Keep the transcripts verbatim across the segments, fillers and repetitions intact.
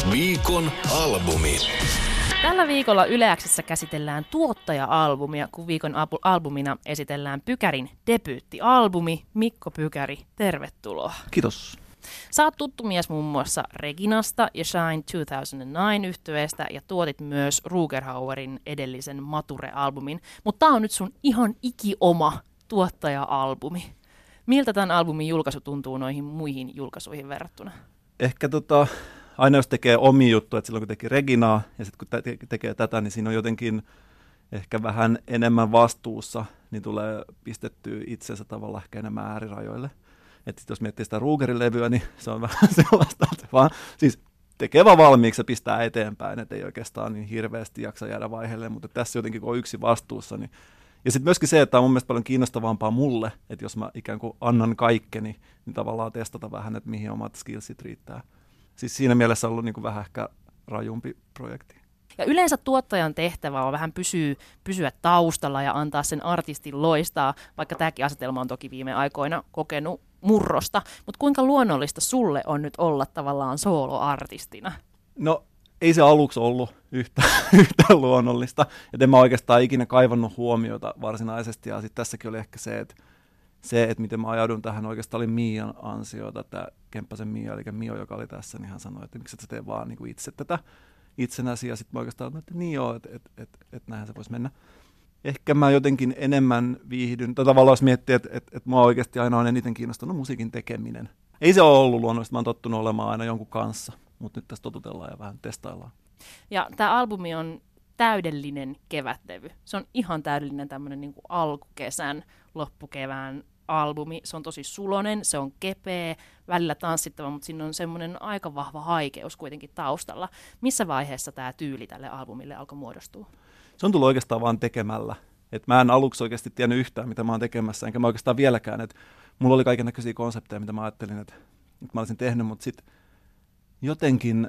Viikon albumi. Tällä viikolla Yle X:ssä käsitellään tuottaja-albumia, kun viikon albumina esitellään Pykärin debyyttialbumi. Mikko Pykäri, tervetuloa. Kiitos. Sä oot tuttu mies muun muassa Reginasta ja Shine kaksituhattayhdeksän-yhtyeestä ja tuotit myös Rugerhauerin edellisen Mature-albumin, mutta tää on nyt sun ihan ikioma tuottaja-albumi. Miltä tämän albumin julkaisu tuntuu noihin muihin julkaisuihin verrattuna? Ehkä tota, aina jos tekee omia juttuja, että silloin kun teki Reginaa ja sitten kun te- tekee tätä, niin siinä on jotenkin ehkä vähän enemmän vastuussa, niin tulee pistettyä itsensä tavallaan ehkä enemmän äärirajoille. Että jos miettii sitä Rugerin levyä, niin se on vähän sellaista, että vaan siis tekee vaan valmiiksi ja pistää eteenpäin, että ei oikeastaan niin hirveästi jaksa jäädä vaiheelle, mutta tässä jotenkin kun on yksi vastuussa, niin ja sitten myöskin se, että on mun mielestä paljon kiinnostavampaa mulle, että jos mä ikään kuin annan kaikkeni, niin tavallaan testata vähän, että mihin omat skillsit riittää. Siis siinä mielessä on ollut niin kuin vähän ehkä rajumpi projekti. Ja yleensä tuottajan tehtävä on vähän pysyä, pysyä taustalla ja antaa sen artistin loistaa, vaikka tämäkin asetelma on toki viime aikoina kokenut murrosta. Mutta kuinka luonnollista sulle on nyt olla tavallaan sooloartistina? No ei se aluksi ollut yhtä, yhtä luonnollista, että en mä oikeastaan ikinä kaivannut huomiota varsinaisesti, ja sitten tässäkin oli ehkä se, että se, että miten mä ajaudun tähän oikeastaan oli Mian ansiota, tämä Kemppasen Mia, eli Mio, joka oli tässä, niin hän sanoi, että miksi et sä tee vaan niin kuin itse tätä itsenäsi, ja sitten mä oikeastaan olin, että niin joo, että et, et, et näinhän se voisi mennä. Ehkä mä jotenkin enemmän viihdyn, tai tavallaan jos miettii, että et, et mua oikeasti aina on eniten kiinnostanut musiikin tekeminen. Ei se ole ollut luonnollista, mä oon tottunut olemaan aina jonkun kanssa, mutta nyt tässä totutellaan ja vähän testaillaan. Ja tämä albumi on täydellinen kevätlevy. Se on ihan täydellinen tämmöinen niin kuin alkukesän, loppukevään albumi. Se on tosi sulonen, se on kepeä, välillä tanssittava, mutta siinä on semmoinen aika vahva haikeus kuitenkin taustalla. Missä vaiheessa tämä tyyli tälle albumille alkoi muodostua? Se on tullut oikeastaan vaan tekemällä. Et mä en aluksi oikeasti tiennyt yhtään, mitä mä oon tekemässä, enkä mä oikeastaan vieläkään. Et mulla oli kaikennäköisiä konsepteja, mitä mä ajattelin, että et mä olisin tehnyt, mutta sitten jotenkin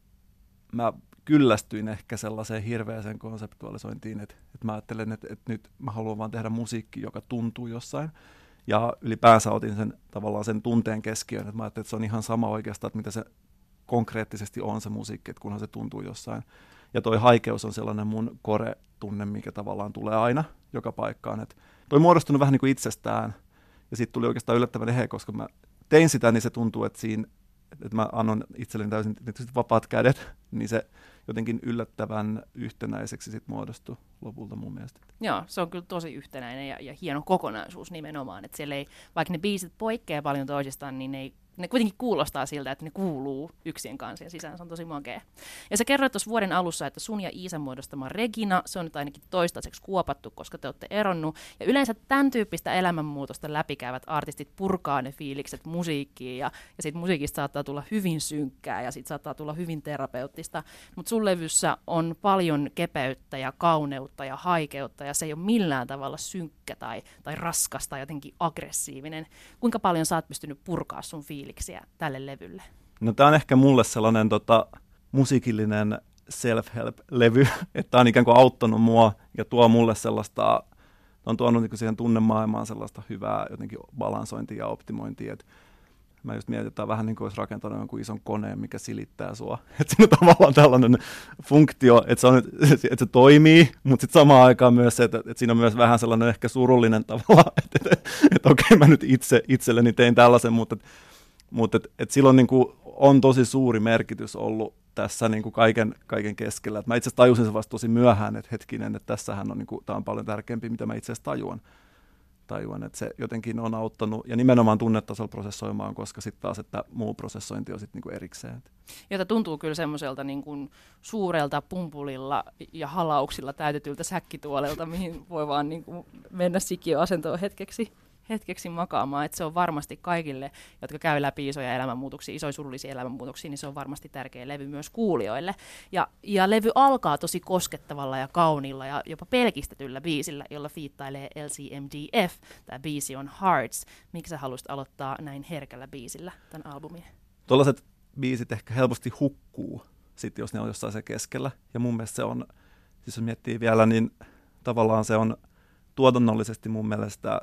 mä kyllästyin ehkä sellaiseen hirveäseen konseptualisointiin, että, että mä ajattelen, että, että nyt mä haluan vaan tehdä musiikki, joka tuntuu jossain. Ja ylipäänsä otin sen tavallaan sen tunteen keskiöön, että mä ajattelin, että se on ihan sama oikeastaan, että mitä se konkreettisesti on se musiikki, että kunhan se tuntuu jossain. Ja toi haikeus on sellainen mun core-tunne, mikä tavallaan tulee aina joka paikkaan. Että toi muodostunut vähän niin kuin itsestään, ja sitten tuli oikeastaan yllättävän eheä, koska mä tein sitä, niin se tuntuu, että siinä että mä annan itselleni täysin vapaat kädet, niin se jotenkin yllättävän yhtenäiseksi sit muodostui lopulta mun mielestä. Joo, se on kyllä tosi yhtenäinen ja, ja hieno kokonaisuus nimenomaan, että siellä ei, vaikka ne biisit poikkeaa paljon toisistaan, niin ne, ei, ne kuitenkin kuulostaa siltä, että ne kuuluu yksien kanssa ja sisään, se on tosi makea. Ja sä kerroit tuossa vuoden alussa, että sun ja Iisan muodostama Regina, se on nyt ainakin toistaiseksi kuopattu, koska te olette eronnut. Ja yleensä tämän tyyppistä elämänmuutosta läpikäyvät artistit purkaa ne fiilikset musiikkiin, ja, ja siitä musiikista saattaa tulla hyvin synkkää, ja siitä saattaa tulla hyvin terapeuttista. Mutta sun levyssä on paljon kepeyttä ja kauneutta ja haikeutta, ja se ei ole millään tavalla synkkä tai, tai raskas tai jotenkin aggressiivinen. Kuinka paljon sä oot pystynyt purkaa sun fiiliksiä tälle levylle? No tää on ehkä mulle sellainen tota, musiikillinen self-help-levy, että tää on ikään kuin auttanut mua ja tuo mulle sellaista, on tuonut niin kuin siihen tunnemaailmaan sellaista hyvää jotenkin balansointia ja optimointia, että mä just mietin, että tämä on vähän niin kuin olisi rakentanut jonkun ison koneen, mikä silittää sua. Että siinä on tavallaan tällainen funktio, että se, on, että se toimii, mutta sitten samaan aikaan myös se, että, että siinä on myös vähän sellainen ehkä surullinen tavalla, että, että, että, että okei, mä nyt itse itselleni tein tällaisen, mutta, mutta että, että silloin niin kuin on tosi suuri merkitys ollut tässä niin kuin kaiken, kaiken keskellä. Että mä itse asiassa tajusin se vasta tosi myöhään, että hetkinen, että tässähän on, niin kuin, tämä on paljon tärkeämpi, mitä mä itse asiassa tajuan. tajuan, että se jotenkin on auttanut ja nimenomaan tunnetasolla prosessoimaan, koska sitten taas, että muu prosessointi on sitten niinku erikseen. Jota tuntuu kyllä semmoiselta niinku suurelta pumpulilla ja halauksilla täytetyltä säkkituolelta, mihin voi vaan niinku mennä sikiöasentoon hetkeksi. hetkeksi makaamaan, että se on varmasti kaikille, jotka käy läpi isoja elämänmuutoksia, isoja surullisia elämänmuutoksia, niin se on varmasti tärkeä levy myös kuulijoille. Ja, ja levy alkaa tosi koskettavalla ja kauniilla ja jopa pelkistetyllä biisillä, jolla fiittailee L C M D F. Tämä biisi on Hearts. Miksi sä haluaisit aloittaa näin herkällä biisillä tämän albumin? Tuollaiset biisit ehkä helposti hukkuu, sit jos ne on jossain se keskellä. Ja mun mielestä se on, siis jos miettii vielä, niin tavallaan se on tuotannollisesti mun mielestä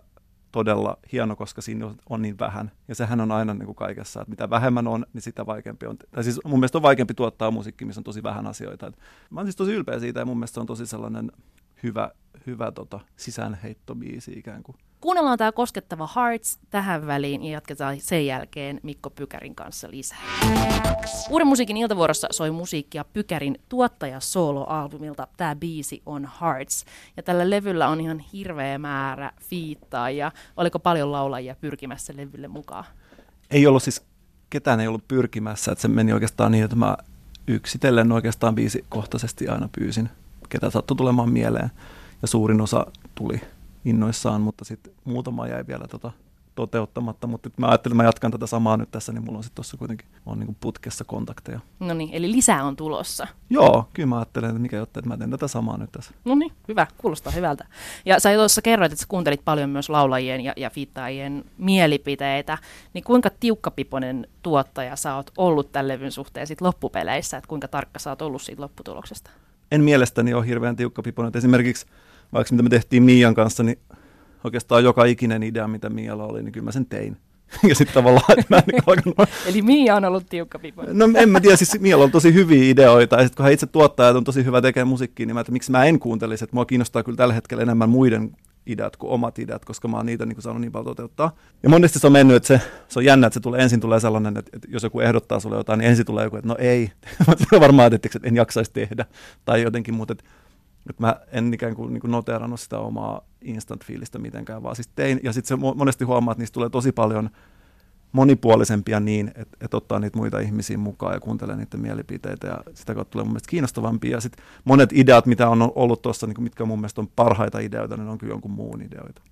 todella hieno, koska siinä on, on niin vähän. Ja sehän on aina niin kuin kaikessa, että mitä vähemmän on, niin sitä vaikeampi on. Tai siis mun mielestä on vaikeampi tuottaa musiikkia, missä on tosi vähän asioita. Et mä oon siis tosi ylpeä siitä ja mun mielestä se on tosi sellainen hyvä, hyvä tota, sisäänheittobiisi ikään kuin. Kuunnellaan tämä koskettava Hearts tähän väliin ja jatketaan sen jälkeen Mikko Pykärin kanssa lisää. Uuden musiikin iltavuorossa soi musiikkia Pykärin tuottaja-solo-albumilta. Tämä biisi on Hearts. Ja tällä levyllä on ihan hirveä määrä fiittaajia. Oliko paljon laulajia pyrkimässä levylle mukaan? Ei ollut siis, ketään ei ollut pyrkimässä. Että se meni oikeastaan niin, että mä yksitellen oikeastaan biisikohtaisesti aina pyysin, ketä sattui tulemaan mieleen. Ja suurin osa tuli innoissaan, mutta sitten muutama jäi vielä tota toteuttamatta, mutta mä ajattelin, että mä jatkan tätä samaa nyt tässä, niin mulla on sitten tuossa kuitenkin on niinku putkessa kontakteja. No niin, eli lisää on tulossa. Joo, kyllä mä ajattelen, että mikä jotta, että mä teen tätä samaa nyt tässä. No niin, hyvä, kuulostaa hyvältä. Ja sä tuossa kerroit, että sä kuuntelit paljon myös laulajien ja, ja fiittaajien mielipiteitä, niin kuinka tiukkapipoinen tuottaja sä oot ollut tämän levyn suhteen sit loppupeleissä, että kuinka tarkka sä oot ollut siitä lopputuloksesta? En mielestäni ole hirveän tiukkapipoinen. Esimerkiksi vaikka mitä me tehtiin Miian kanssa, niin oikeastaan joka ikinen idea, mitä Mialla oli, niin kyllä mä sen tein. Ja sitten tavallaan, että mä en niin alkanut... Eli Mia on ollut tiukkapipoinen. No en mä tiedä, siis Mialla on tosi hyviä ideoita, ja sitten kun hän itse tuottaa ja on tosi hyvä tekemään musiikkia, niin mä että miksi mä en kuuntelisi, että mua kiinnostaa kyllä tällä hetkellä enemmän muiden ideat kuin omat ideat, koska mä oon niitä niin kuin saanut niin paljon toteuttaa. Ja monesti se on mennyt, että se, se on jännä, että se tulee, ensin tulee sellainen, että, että jos joku ehdottaa sulle jotain, niin ensin tulee joku, että no ei, varmaan että en jaksaisi tehdä, tai jotenkin muuta. Että mä en ikään kuin, niin kuin noteerannut sitä omaa instant-fiilistä mitenkään, vaan siis tein. Ja sitten se monesti huomaa, että niistä tulee tosi paljon monipuolisempia niin, että, että ottaa niitä muita ihmisiä mukaan ja kuuntelee niiden mielipiteitä. Ja sitä kautta tulee mun mielestä kiinnostavampia. Ja sitten monet ideat, mitä on ollut tuossa, niin mitkä mun mielestä on parhaita ideoita, niin on kyllä jonkun muun ideoita.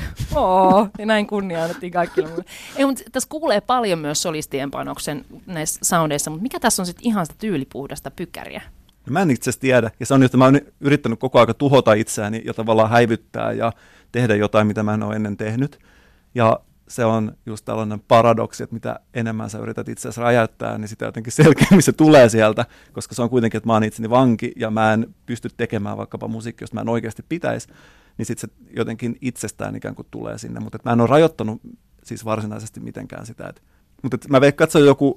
Oo, ja näin kunnia annettiin kaikille muille. Ei, mutta tässä kuulee paljon myös solistien panoksen näissä soundeissa, mutta mikä tässä on sitten ihan sitä tyylipuhdasta Pykäriä? No mä en itse asiassa tiedä, ja se on just, mä oon yrittänyt koko ajan tuhota itseäni ja tavallaan häivyttää ja tehdä jotain, mitä mä en ole ennen tehnyt. Ja se on just tällainen paradoksi, että mitä enemmän sä yrität itse asiassa räjäyttää, niin sitä jotenkin selkeämmin se tulee sieltä, koska se on kuitenkin, että mä oon itseni vanki ja mä en pysty tekemään vaikkapa musiikkia, josta mä en oikeasti pitäisi, niin sitten se jotenkin itsestään ikään kuin tulee sinne. Mutta mä en ole rajoittanut siis varsinaisesti mitenkään sitä. Et, mutta et mä veikkaan, että se on joku,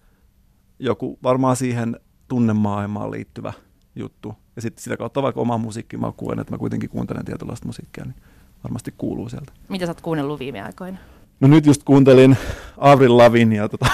joku varmaan siihen tunnemaailmaan liittyvä juttu. Ja sitten sitä kautta vaikka oma musiikki mä kuulen, että mä kuitenkin kuuntelen tietynlaista musiikkia, niin varmasti kuuluu sieltä. Mitä sä oot kuunnellut viime aikoina? No nyt just kuuntelin Avril Lavigneä. Tota.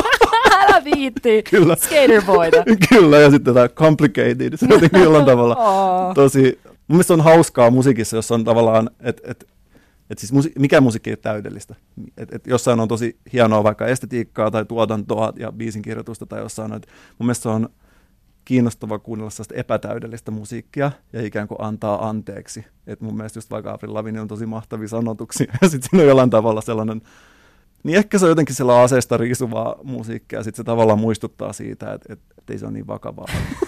Älä viitti! Kyllä. Skaterboyta. Kyllä, ja sitten tätä Complicated. Se on jotenkin jollain tavalla oh. tosi... Mun mielestä on hauskaa musiikissa, jossa on tavallaan, että et, et siis musi- mikä musiikki ei ole täydellistä. Et, et jossain on tosi hienoa vaikka estetiikkaa tai tuotantoa ja biisin kirjoitusta tai jossain. Et mun mielestä se on kiinnostavaa kuunnella sellaista epätäydellistä musiikkia ja ikään kuin antaa anteeksi. Et mun mielestä just vaikka Avril Lavigne on tosi mahtavia sanotuksia ja sitten siinä on jollain tavalla sellainen, niin ehkä se on jotenkin sellainen aseesta riisuvaa musiikkia ja sitten se tavallaan muistuttaa siitä, että et, et ei se ole niin vakavaa.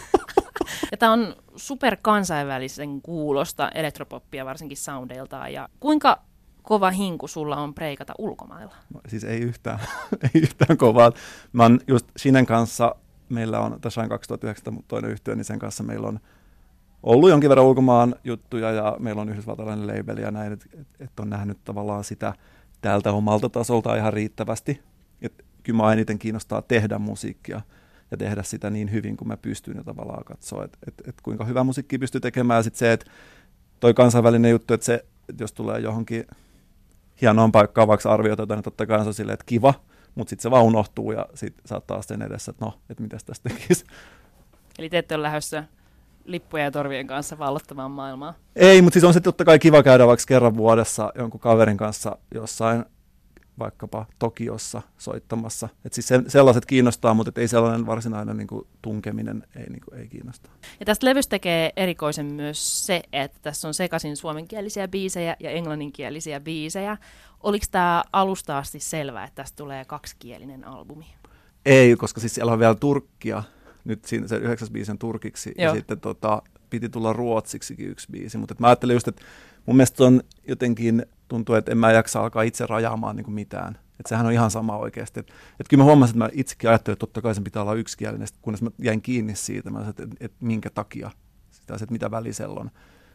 Ja tämä on super kansainvälisen kuulosta elektropoppia varsinkin soundeiltaan. Ja kuinka kova hinku sulla on breikata ulkomailla? No, siis ei yhtään, ei yhtään kovaa. Mä oon just Shinen kanssa, meillä on tässä on kaksituhattayhdeksäntoista toinen yhtiö, niin sen kanssa meillä on ollut jonkin verran ulkomaan juttuja ja meillä on yhdysvaltalainen label ja näin, että et, et on nähnyt tavallaan sitä tältä omalta tasolta ihan riittävästi. Et kyllä mä eniten kiinnostaa tehdä musiikkia ja tehdä sitä niin hyvin kuin mä pystyn ja tavallaan katsoa, että et, et kuinka hyvä musiikkia pystyy tekemään. Ja sitten se, että toi kansainvälinen juttu, että se, että jos tulee johonkin hienoon paikkaan vaikka arvioita jotain, niin totta kai se on silleen, että kiva, mutta sitten se vaan unohtuu ja sitten sä oot taas sen edessä, että no, että mitäs tästä tekisi. Eli te ette ole lähdössä lippujen ja torvien kanssa vallottamaan maailmaa? Ei, mutta siis on se totta kai kiva käydä vaikka kerran vuodessa jonkun kaverin kanssa jossain vaikkapa Tokiossa soittamassa. Et siis se, sellaiset kiinnostaa, mutta ei sellainen varsinainen niin kuin tunkeminen ei, niin kuin, ei kiinnosta. Ja tästä levystä tekee erikoisen myös se, että tässä on sekaisin suomenkielisiä biisejä ja englanninkielisiä biisejä. Oliko tämä alusta asti selvää, että tästä tulee kaksikielinen albumi? Ei, koska siis siellä on vielä turkkia. Nyt siinä se yhdeksäs biisi on turkiksi Joo. ja sitten tota, piti tulla ruotsiksikin yksi biisi. Mutta mä ajattelin just, että mun mielestä on jotenkin tuntuu, että en mä jaksa alkaa itse rajaamaan niin kuin mitään. Että sehän on ihan sama oikeasti. Että et kyllä mä huomasin, että mä itsekin ajattelin, että totta kai sen pitää olla yksikielinen, kunnes mä jäin kiinni siitä, mä sanoin, että, että, että minkä takia sitä, että mitä välisellä on.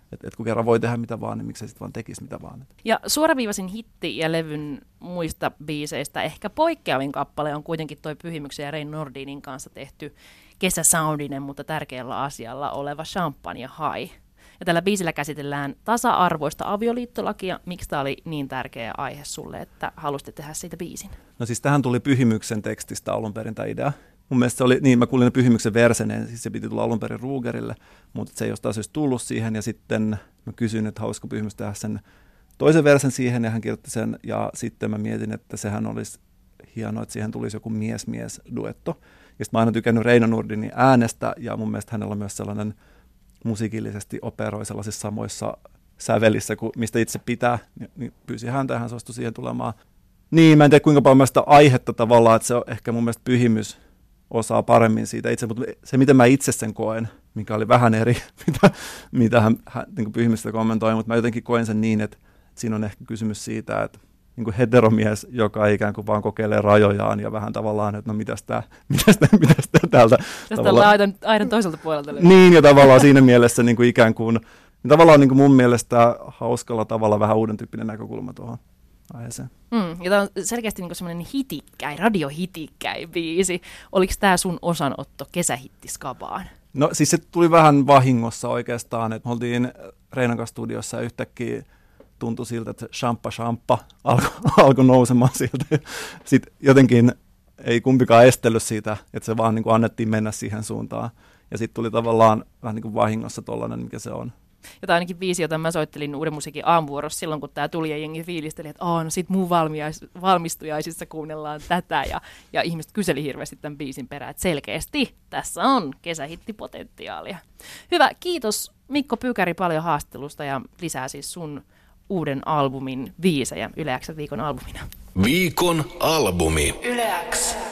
Että et kun kerran voi tehdä mitä vaan, niin miksei sitten vaan tekisi mitä vaan. Ja suoraviivaisin hitti ja levyn muista biiseistä ehkä poikkeavin kappale on kuitenkin toi Pyhimyksen ja Rein Nordinin kanssa tehty kesäsoundinen, mutta tärkeällä asialla oleva Champagne High. Ja tällä biisillä käsitellään tasa-arvoista avioliittolakia. Miksi tämä oli niin tärkeä aihe sulle, että halusit tehdä siitä biisin? No siis tähän tuli Pyhimyksen tekstistä alun perin tämä idea. Mun mielestä se oli, niin mä kuulin ne Pyhimyksen verseneen, siis se piti tulla alun perin Rugerille, mutta se ei jostain syystä tullut siihen. Ja sitten mä kysyin, että haluaisiko Pyhimys tehdä sen toisen versen siihen, ja hän kirjoitti sen. Ja sitten mä mietin, että sehän olisi hienoa, että siihen tulisi joku mies-mies-duetto. Ja sitten mä oon aina tykännyt Reino Nordinin äänestä, ja mun mielestä hänellä on myös sellainen musiikillisesti operoi sellaisissa samoissa sävelissä, kuin mistä itse pitää, niin pyysi häntä ja hän suostui siihen tulemaan. Niin, mä en tiedä kuinka paljon mä sitä aihetta tavallaan, että se on ehkä mun mielestä Pyhimys osaa paremmin siitä itse, mutta se miten mä itse sen koen, mikä oli vähän eri, mitä, mitä hän, hän niin Pyhimystä kommentoi, mutta mä jotenkin koen sen niin, että, että siinä on ehkä kysymys siitä, että niin kuin heteromies, joka ikään kuin vaan kokeilee rajojaan ja vähän tavallaan, että no mitäs tää, mitäs tää, mitäs tää täältä. Tästä ollaan aidan, aidan toiselta puolelta löytyy. Niin, ja tavallaan siinä mielessä niin kuin ikään kuin, niin tavallaan niin kuin mun mielestä hauskalla tavalla vähän uuden tyyppinen näkökulma tuohon aiheeseen. Mm, ja tämä on selkeästi niin semmoinen hitikkäin, radiohitikkäin biisi. Oliko tämä sun osanotto kesähittiskabaan? No siis se tuli vähän vahingossa oikeastaan, että me oltiin Reinan kanssa studiossa ja yhtäkkiä tuntui siltä, että Shamppa Shamppa alkoi alko nousemaan sieltä. Sitten jotenkin ei kumpikaan estellyt siitä, että se vaan niin kuin annettiin mennä siihen suuntaan. Ja sitten tuli tavallaan vähän niin kuin vahingossa tollainen, mikä se on. Ja tämä ainakin biisi, jota mä soittelin Uuden musiikin aamuvuorossa silloin, kun tämä tuli ja jengi fiilisteli, että oh, no sit mun valmistujaisissa kuunnellaan tätä. Ja, ja ihmiset kyseli hirveästi tämän biisin perään, että selkeästi tässä on kesähittipotentiaalia. Hyvä, kiitos Mikko Pykäri paljon haastattelusta ja lisää siis sun uuden albumin biisejä Yle X:n viikon albumina. Viikon albumi. Yle X.